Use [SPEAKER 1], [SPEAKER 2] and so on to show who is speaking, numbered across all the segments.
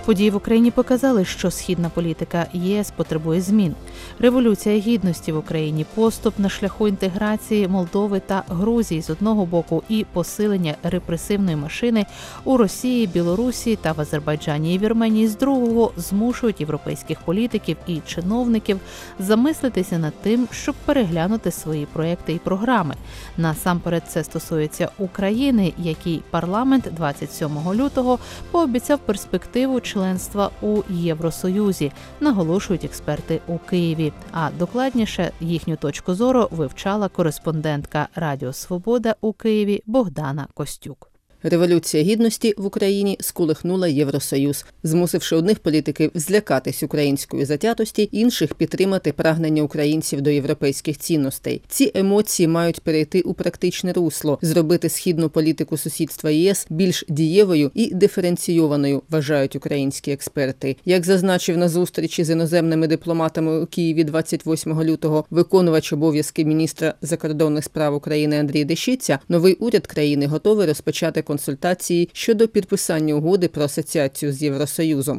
[SPEAKER 1] Події в Україні показали, що східна політика ЄС потребує змін. Революція гідності в Україні, поступ на шляху інтеграції Молдови та Грузії з одного боку і посилення репресивної машини у Росії, Білорусі та в Азербайджані і Вірменії з другого змушують європейських політиків і чиновників замислитися над тим, щоб переглянути свої проекти і програми. Насамперед це стосується України, який парламент 27 лютого пообіцяв перспективу членства у Євросоюзі, наголошують експерти у Києві. А докладніше їхню точку зору вивчала кореспондентка Радіо Свобода у Києві Богдана Костюк.
[SPEAKER 2] Революція гідності в Україні сколихнула Євросоюз, змусивши одних політиків злякатись української затятості, інших підтримати прагнення українців до європейських цінностей. Ці емоції мають перейти у практичне русло, зробити східну політику сусідства ЄС більш дієвою і диференційованою, вважають українські експерти. Як зазначив на зустрічі з іноземними дипломатами у Києві 28 лютого виконувач обов'язки міністра закордонних справ України Андрій Дещиця, новий уряд країни готовий розпочати консультації щодо підписання угоди про асоціацію з Євросоюзом.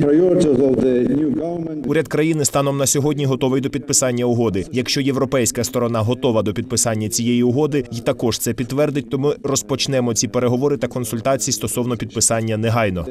[SPEAKER 3] Уряд країни станом на сьогодні готовий до підписання угоди. Якщо європейська сторона готова до підписання цієї угоди і також це підтвердить, то ми розпочнемо ці переговори та консультації стосовно підписання негайно,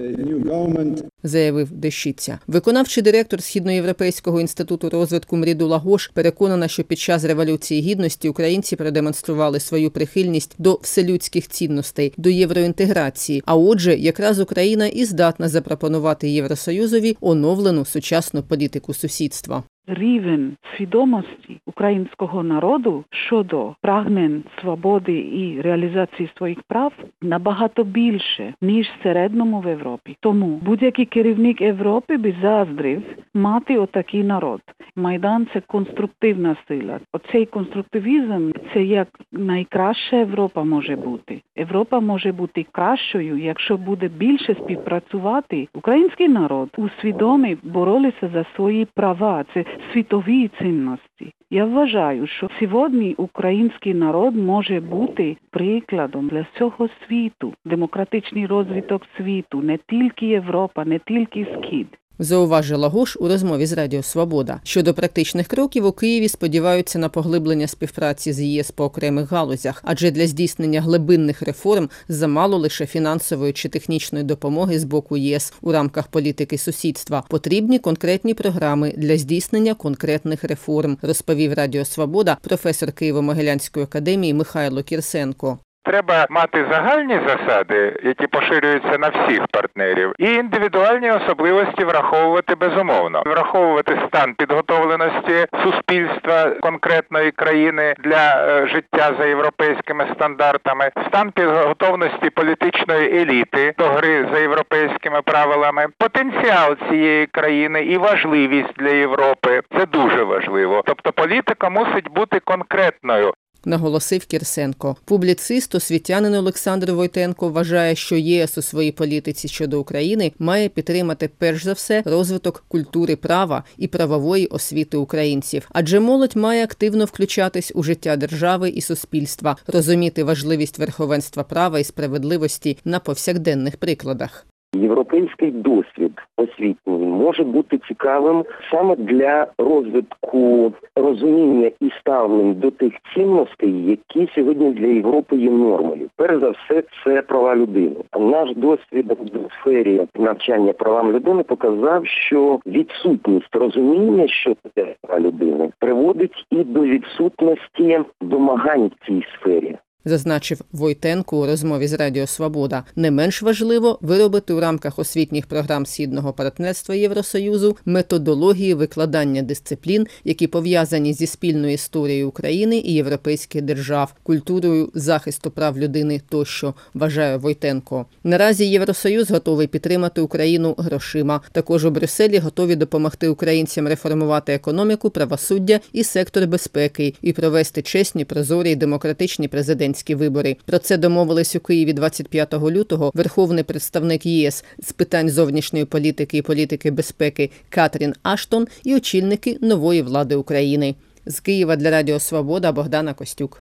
[SPEAKER 2] заявив Дещиця. Виконавчий директор Східноєвропейського інституту розвитку Мрідула Гош переконана, що під час Революції Гідності українці продемонстрували свою прихильність до вселюдських цінностей, до євроінтеграції, а отже, якраз Україна і здатна запропонувати Євросоюзові оновлену сучасну політику сусідства.
[SPEAKER 4] Рівень свідомості українського народу щодо прагнень свободи і реалізації своїх прав набагато більше, ніж в середньому в Європі. Тому будь-який керівник Європи би заздрив мати отакий народ. Майдан – це конструктивна сила. Оцей конструктивізм – це як найкраща Європа може бути. Європа може бути кращою, якщо буде більше співпрацювати. Український народ усвідомив, боролися за свої права. Це світові цінності. Я вважаю, що сьогодні український народ може бути прикладом для всього світу. Демократичний розвиток світу, не тільки Європа, не тільки Схід.
[SPEAKER 2] Зауважила Гош у розмові з Радіо Свобода. Щодо практичних кроків, у Києві сподіваються на поглиблення співпраці з ЄС по окремих галузях, адже для здійснення глибинних реформ замало лише фінансової чи технічної допомоги з боку ЄС у рамках політики сусідства. Потрібні конкретні програми для здійснення конкретних реформ, розповів Радіо Свобода професор Києво-Могилянської академії Михайло Кірсенко.
[SPEAKER 5] Треба мати загальні засади, які поширюються на всіх партнерів, і індивідуальні особливості враховувати безумовно. Враховувати стан підготовленості суспільства конкретної країни для життя за європейськими стандартами, стан підготовленості політичної еліти до гри за європейськими правилами, потенціал цієї країни і важливість для Європи. Це дуже важливо. Тобто політика мусить бути конкретною.
[SPEAKER 2] Наголосив Кірсенко. Публіцист, освітянин Олександр Войтенко вважає, що ЄС у своїй політиці щодо України має підтримати перш за все розвиток культури права і правової освіти українців. Адже молодь має активно включатись у життя держави і суспільства, розуміти важливість верховенства права і справедливості на повсякденних прикладах.
[SPEAKER 6] Європейський досвід освітній може бути цікавим саме для розвитку розуміння і ставлень до тих цінностей, які сьогодні для Європи є нормою. Перш за все, це права людини. Наш досвід у сфері навчання правам людини показав, що відсутність розуміння, що таке права людини, приводить і до відсутності домагань в цій сфері.
[SPEAKER 2] Зазначив Войтенко у розмові з Радіо Свобода. Не менш важливо виробити у рамках освітніх програм Східного партнерства Євросоюзу методології викладання дисциплін, які пов'язані зі спільною історією України і європейських держав, культурою захисту прав людини тощо, вважає Войтенко. Наразі Євросоюз готовий підтримати Україну грошима. Також у Брюсселі готові допомогти українцям реформувати економіку, правосуддя і сектор безпеки і провести чесні, прозорі і демократичні президентські вибори. Про це домовились у Києві 25 лютого верховний представник ЄС з питань зовнішньої політики і політики безпеки Катрін Аштон і очільники нової влади України. З Києва для Радіо Свобода Богдана Костюк.